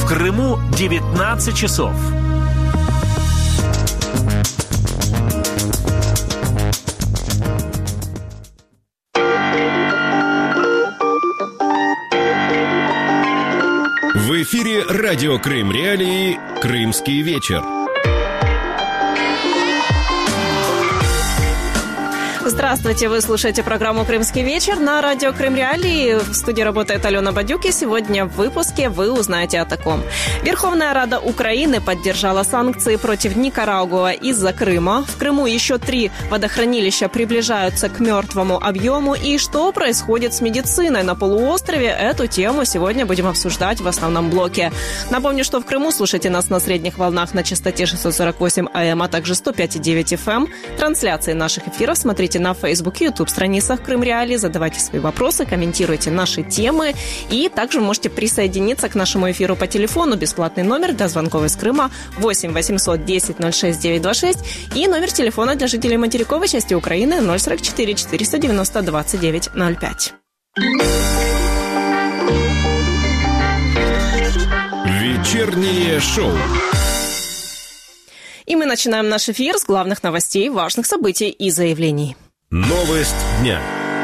Крыму 19 часов. В эфире радио Крым Реалии «Крымский вечер». Здравствуйте, вы слушаете программу «Крымский вечер» на радио Крым Реалии. В студии работает Алена Бадюк, и сегодня в выпуске вы узнаете о таком. Верховная Рада Украины поддержала санкции против Никарагуа из-за Крыма. В Крыму еще 3 водохранилища приближаются к мертвому объему. И что происходит с медициной на полуострове? Эту тему сегодня будем обсуждать в основном блоке. Напомню, что в Крыму слушайте нас на средних волнах на частоте 648 АМ, а также 105,9 FM. Трансляции наших эфиров смотрите на Facebook и YouTube страницах Крым Реалии, задавайте свои вопросы, комментируйте наши темы и также можете присоединиться к нашему эфиру по телефону. Бесплатный номер для звонков из Крыма 8 800 10 06 926 и номер телефона для жителей материковой части Украины 044 490 29 05. Вечернее шоу. И мы начинаем наш эфир с главных новостей, важных событий и заявлений. Новость дня.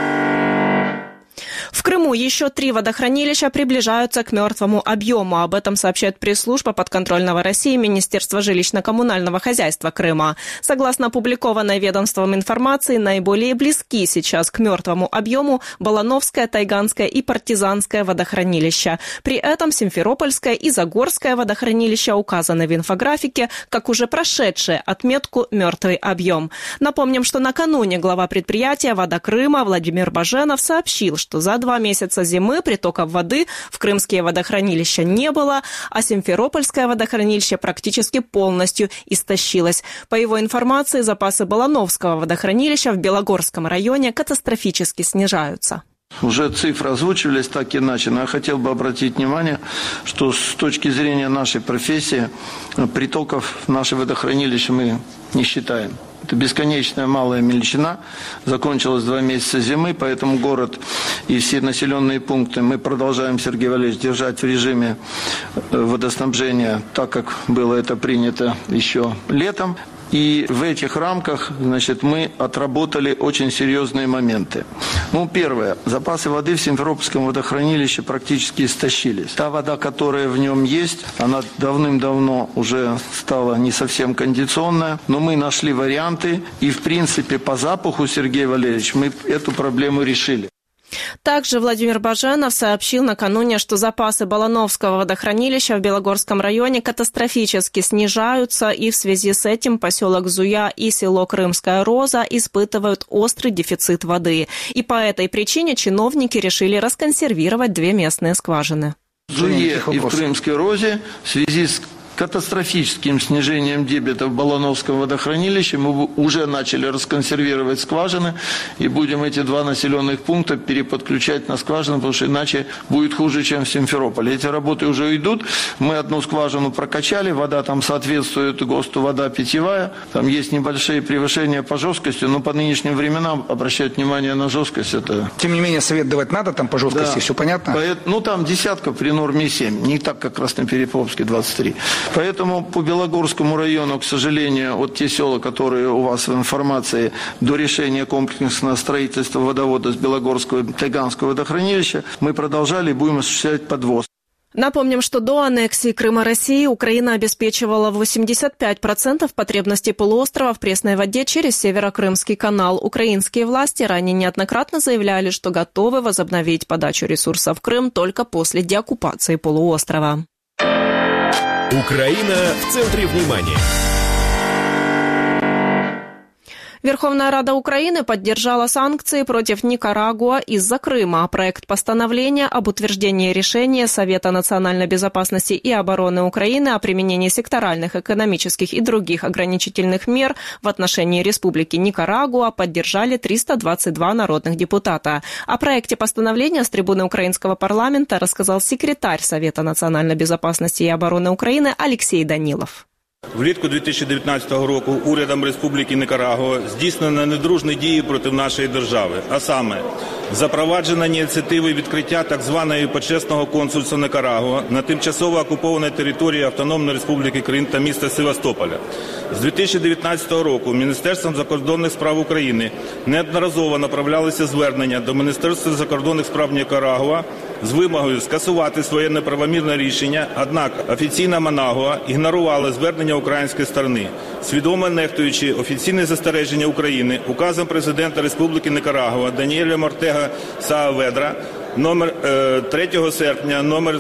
В Крыму еще 3 водохранилища приближаются к мертвому объему. Об этом сообщает пресс-служба подконтрольного России Министерства жилищно-коммунального хозяйства Крыма. Согласно опубликованной ведомством информации, наиболее близки сейчас к мертвому объему Балановское, Тайганское и Партизанское водохранилища. При этом Симферопольское и Загорское водохранилища указаны в инфографике как уже прошедшие отметку «мертвый объем». Напомним, что накануне глава предприятия «Вода Крыма» Владимир Баженов сообщил, что за 2 месяца зимы притоков воды в крымские водохранилища не было, а Симферопольское водохранилище практически полностью истощилось. По его информации, запасы Балановского водохранилища в Белогорском районе катастрофически снижаются. Уже цифры озвучивались так иначе, но я хотел бы обратить внимание, что с точки зрения нашей профессии притоков в наши водохранилища мы не считаем. Это бесконечная малая величина. Закончилось 2 месяца зимы, поэтому город и все населенные пункты мы продолжаем, Сергей Валерьевич, держать в режиме водоснабжения, так как было это принято еще летом. И в этих рамках, мы отработали очень серьезные моменты. Первое. Запасы воды в Симферопольском водохранилище практически истощились. Та вода, которая в нем есть, она давным-давно уже стала не совсем кондиционная, но мы нашли варианты, и в принципе по запаху, Сергей Валерьевич, мы эту проблему решили. Также Владимир Баженов сообщил накануне, что запасы Балановского водохранилища в Белогорском районе катастрофически снижаются, и в связи с этим поселок Зуя и село Крымская Роза испытывают острый дефицит воды. И по этой причине чиновники решили расконсервировать 2 местные скважины. В Зуе и в Крымской Розе в связи с катастрофическим снижением дебита в Балановском водохранилище мы уже начали расконсервировать скважины и будем эти 2 населенных пункта переподключать на скважины, потому что иначе будет хуже, чем в Симферополе. Эти работы уже идут. Мы 1 скважину прокачали, вода там соответствует ГОСТу, вода питьевая. Там есть небольшие превышения по жесткости, но по нынешним временам обращать внимание на жесткость это... Тем не менее, совет давать надо там по жесткости, да. Все понятно? Там десятка при норме 7, не так, как Краснопереповске 23. Поэтому по Белогорскому району, к сожалению, вот те села, которые у вас в информации, до решения комплексного строительства водовода с Белогорского и Тайганского водохранилища, мы продолжали и будем осуществлять подвоз. Напомним, что до аннексии Крыма России Украина обеспечивала 85% потребностей полуострова в пресной воде через Северокрымский канал. Украинские власти ранее неоднократно заявляли, что готовы возобновить подачу ресурсов в Крым только после деоккупации полуострова. Украина в центре внимания. Верховная Рада Украины поддержала санкции против Никарагуа из-за Крыма. Проект постановления об утверждении решения Совета национальной безопасности и обороны Украины о применении секторальных, экономических и других ограничительных мер в отношении Республики Никарагуа поддержали 322 народных депутата. О проекте постановления с трибуны украинского парламента рассказал секретарь Совета национальной безопасности и обороны Украины Алексей Данилов. Влітку 2019 року урядом Республіки Нікарагуа здійснено недружні дії проти нашої держави, а саме запроваджена ініціативи відкриття так званої почесного консульства Нікарагуа на тимчасово окупованій території Автономної Республіки Крим та міста Севастополя. З 2019 року Міністерством закордонних справ України неодноразово направлялися звернення до Міністерства закордонних справ Нікарагуа з вимогою скасувати своє неправомірне рішення, однак офіційна Манагуа ігнорувала звернення української сторони, свідомо нехтуючи офіційні застереження України указом президента Республіки Нікарагуа Даніеля Ортега Сааведра номер 3 серпня, номер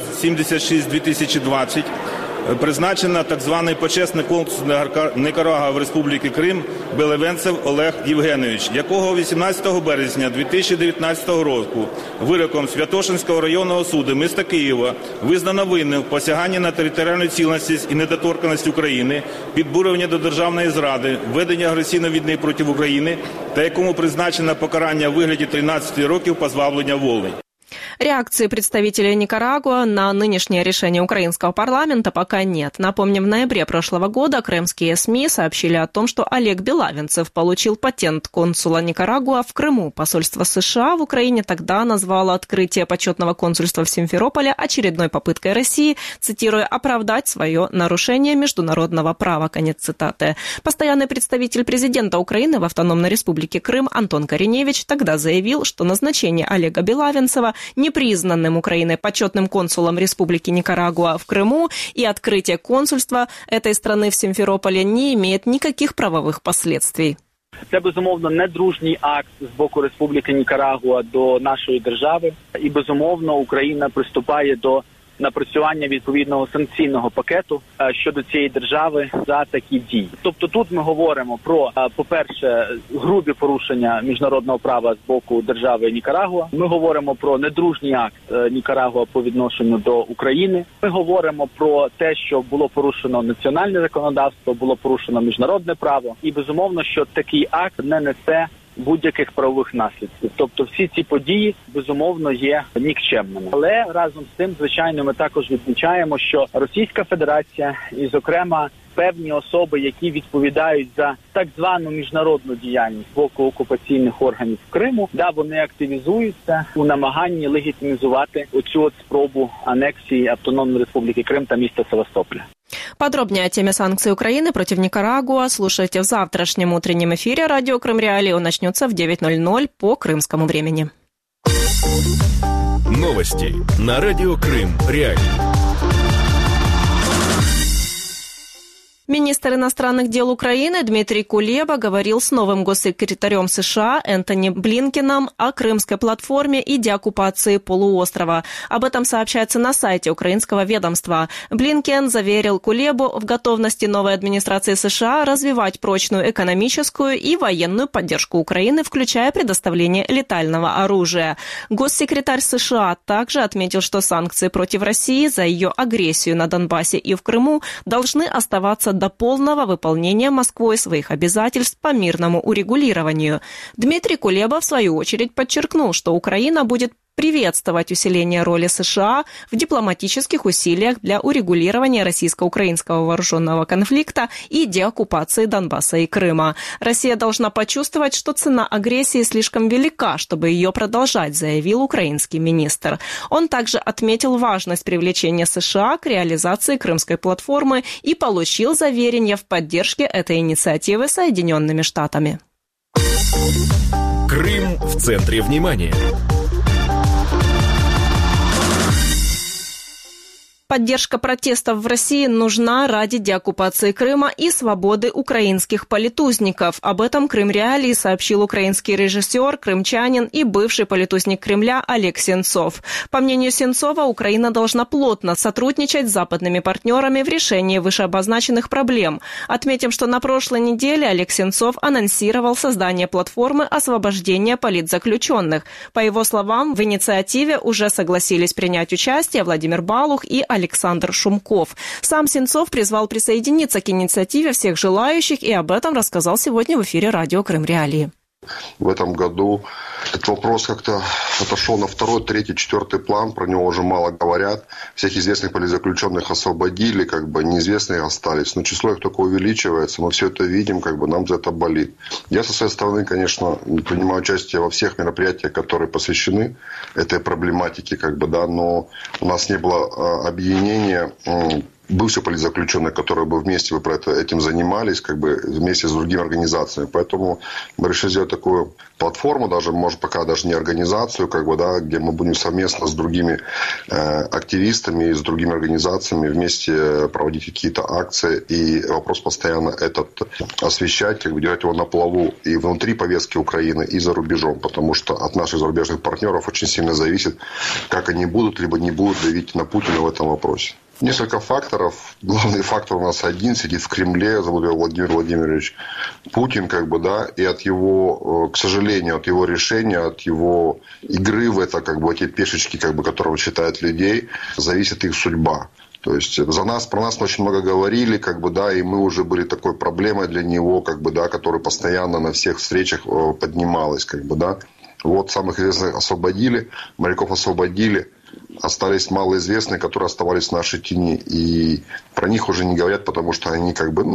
76/2020, призначено так званий почесний консул Нікарагуа в Республіці Крим Белевенцев Олег Євгенович, якого 18 березня 2019 року вироком Святошинського районного суду міста Києва визнано винним в посяганні на територіальну цілісність і недоторканність України, підбурювання до державної зради, введення агресивної війни проти України та якому призначено покарання у вигляді 13 років позбавлення волі. Реакции представителей Никарагуа на нынешнее решение украинского парламента пока нет. Напомним, в ноябре прошлого года крымские СМИ сообщили о том, что Олег Белавенцев получил патент консула Никарагуа в Крыму. Посольство США в Украине тогда назвало открытие почетного консульства в Симферополе очередной попыткой России, цитируя, оправдать свое нарушение международного права. Конец цитаты. Постоянный представитель президента Украины в Автономной Республике Крым Антон Кореневич тогда заявил, что назначение Олега Белавенцева непризнанным Украиной почетным консулом Республики Никарагуа в Крыму и открытие консульства этой страны в Симферополе не имеет никаких правовых последствий. Це, безумовно, недружній акт з боку Республіки Нікарагуа до нашої держави. І, безумовно, Україна приступає до напрацювання відповідного санкційного пакету щодо цієї держави за такі дії. Тобто тут ми говоримо про, по-перше, грубі порушення міжнародного права з боку держави Нікарагуа. Ми говоримо про недружній акт Нікарагуа по відношенню до України. Ми говоримо про те, що було порушено національне законодавство, було порушено міжнародне право. І, безумовно, що такий акт не несе будь-яких правових наслідків. Тобто всі ці події, безумовно, є нікчемними. Але разом з тим, звичайно, ми також відмічаємо, що Російська Федерація і, зокрема, певні особи, які відповідають за так звану міжнародну діяльність з боку окупаційних органів Криму, вони активізуються у намаганні легітимізувати оцю спробу анексії Автономної Республіки Крим та міста Севастополя. Подробнее о теме санкций Украины против Никарагуа слушайте в завтрашнем утреннем эфире «Радио Крым Реалии». Он начнется в 9:00 по крымскому времени. Новости на Радио Крым Реалии. Министр иностранных дел Украины Дмитрий Кулеба говорил с новым госсекретарем США Энтони Блинкеном о крымской платформе и деоккупации полуострова. Об этом сообщается на сайте украинского ведомства. Блинкен заверил Кулебу в готовности новой администрации США развивать прочную экономическую и военную поддержку Украины, включая предоставление летального оружия. Госсекретарь США также отметил, что санкции против России за ее агрессию на Донбассе и в Крыму должны оставаться до полного выполнения Москвой своих обязательств по мирному урегулированию. Дмитрий Кулеба, в свою очередь, подчеркнул, что Украина будет приветствовать усиление роли США в дипломатических усилиях для урегулирования российско-украинского вооруженного конфликта и деоккупации Донбасса и Крыма. Россия должна почувствовать, что цена агрессии слишком велика, чтобы ее продолжать, заявил украинский министр. Он также отметил важность привлечения США к реализации крымской платформы и получил заверение в поддержке этой инициативы Соединенными Штатами. Крым в центре внимания. Поддержка протестов в России нужна ради деоккупации Крыма и свободы украинских политузников. Об этом Крым Реалии сообщил украинский режиссер, крымчанин и бывший политузник Кремля Олег Сенцов. По мнению Сенцова, Украина должна плотно сотрудничать с западными партнерами в решении вышеобозначенных проблем. Отметим, что на прошлой неделе Олег Сенцов анонсировал создание платформы освобождения политзаключенных. По его словам, в инициативе уже согласились принять участие Владимир Балух и Александр Шумков. Сам Сенцов призвал присоединиться к инициативе всех желающих и об этом рассказал сегодня в эфире «Радио Крым Реалии». В этом году этот вопрос как-то отошел на второй, третий, четвертый план. Про него уже мало говорят. Всех известных политзаключенных освободили, неизвестные остались. Но число их только увеличивается. Мы все это видим, нам за это болит. Я со своей стороны, конечно, принимаю участие во всех мероприятиях, которые посвящены этой проблематике, но у нас не было объединения бывших политзаключенных, которые бы вместе этим занимались, вместе с другими организациями. Поэтому мы решили сделать такую платформу, может, пока даже не организацию, где мы будем совместно с другими активистами и с другими организациями вместе проводить какие-то акции. И вопрос постоянно этот освещать, делать его на плаву и внутри повестки Украины, и за рубежом. Потому что от наших зарубежных партнеров очень сильно зависит, как они будут, либо не будут давить на Путина в этом вопросе. Несколько факторов. Главный фактор у нас один. Сидит в Кремле, зовут его Владимир Владимирович Путин, и от его, к сожалению, от его решения, от его игры в это, эти пешечки, которого считают людей, зависит их судьба. То есть про нас очень много говорили, и мы уже были такой проблемой для него, которая постоянно на всех встречах поднималась, Вот самых известных освободили, моряков освободили. Остались малоизвестные, которые оставались в нашей тени. И про них уже не говорят, потому что они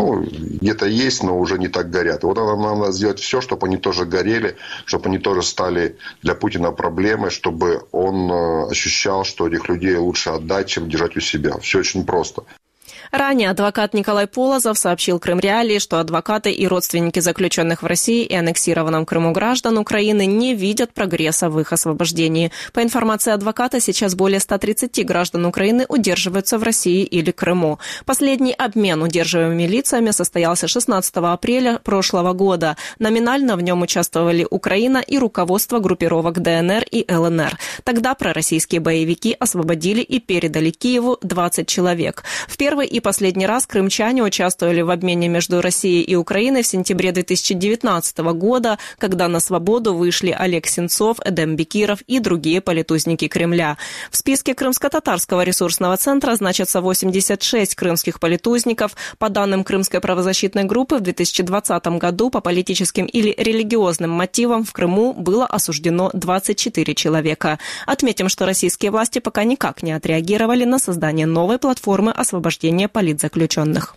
где-то есть, но уже не так горят. И вот нам надо сделать все, чтобы они тоже горели, чтобы они тоже стали для Путина проблемой, чтобы он ощущал, что этих людей лучше отдать, чем держать у себя. Все очень просто. Ранее адвокат Николай Полозов сообщил Крым Реалии, что адвокаты и родственники заключенных в России и аннексированном Крыму граждан Украины не видят прогресса в их освобождении. По информации адвоката, сейчас более 130 граждан Украины удерживаются в России или Крыму. Последний обмен удерживаемыми лицами состоялся 16 апреля прошлого года. Номинально в нем участвовали Украина и руководство группировок ДНР и ЛНР. Тогда пророссийские боевики освободили и передали Киеву 20 человек. В первый и последний раз крымчане участвовали в обмене между Россией и Украиной в сентябре 2019 года, когда на свободу вышли Олег Сенцов, Эдем Бекиров и другие политузники Кремля. В списке Крымско-татарского ресурсного центра значатся 86 крымских политузников. По данным Крымской правозащитной группы, в 2020 году по политическим или религиозным мотивам в Крыму было осуждено 24 человека. Отметим, что российские власти пока никак не отреагировали на создание новой платформы освобождения политзаключенных.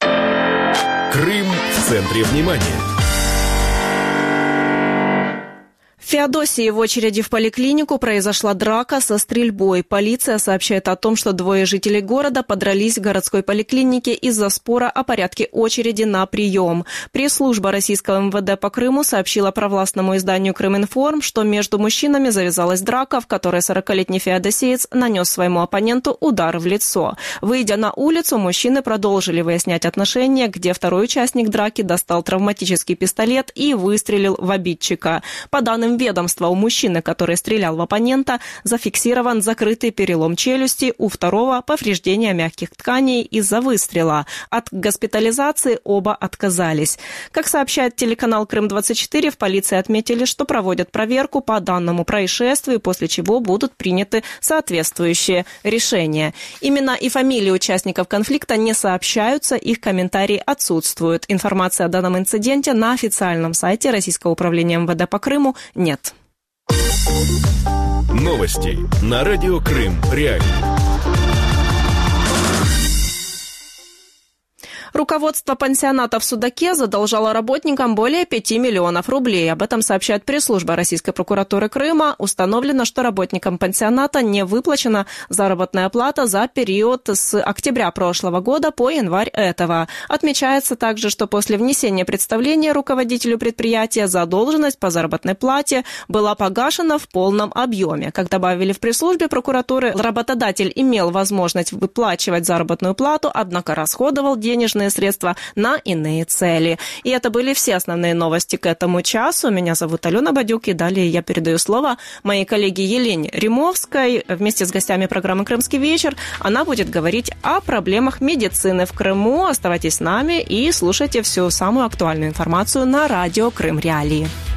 Крым в центре внимания. В Феодосии в очереди в поликлинику произошла драка со стрельбой. Полиция сообщает о том, что двое жителей города подрались в городской поликлинике из-за спора о порядке очереди на прием. Пресс-служба российского МВД по Крыму сообщила провластному изданию «Крыминформ», что между мужчинами завязалась драка, в которой 40-летний феодосиец нанес своему оппоненту удар в лицо. Выйдя на улицу, мужчины продолжили выяснять отношения, где второй участник драки достал травматический пистолет и выстрелил в обидчика. По данным ведомства, у мужчины, который стрелял в оппонента, зафиксирован закрытый перелом челюсти, у второго – повреждение мягких тканей из-за выстрела. От госпитализации оба отказались. Как сообщает телеканал «Крым-24», в полиции отметили, что проводят проверку по данному происшествию, после чего будут приняты соответствующие решения. Имена и фамилии участников конфликта не сообщаются, их комментарии отсутствуют. Информации о данном инциденте на официальном сайте Российского управления МВД по Крыму нет. Новости на радио Крым Реалии. Руководство пансионата в Судаке задолжало работникам более 5 миллионов рублей. Об этом сообщает пресс-служба Российской прокуратуры Крыма. Установлено, что работникам пансионата не выплачена заработная плата за период с октября прошлого года по январь этого. Отмечается также, что после внесения представления руководителю предприятия задолженность по заработной плате была погашена в полном объеме. Как добавили в пресс-службе прокуратуры, работодатель имел возможность выплачивать заработную плату, однако расходовал денежные средства на иные цели. И это были все основные новости к этому часу. Меня зовут Алена Бадюк, и далее я передаю слово моей коллеге Елене Римовской. Вместе с гостями программы «Крымский вечер» она будет говорить о проблемах медицины в Крыму. Оставайтесь с нами и слушайте всю самую актуальную информацию на радио Крым Реалии.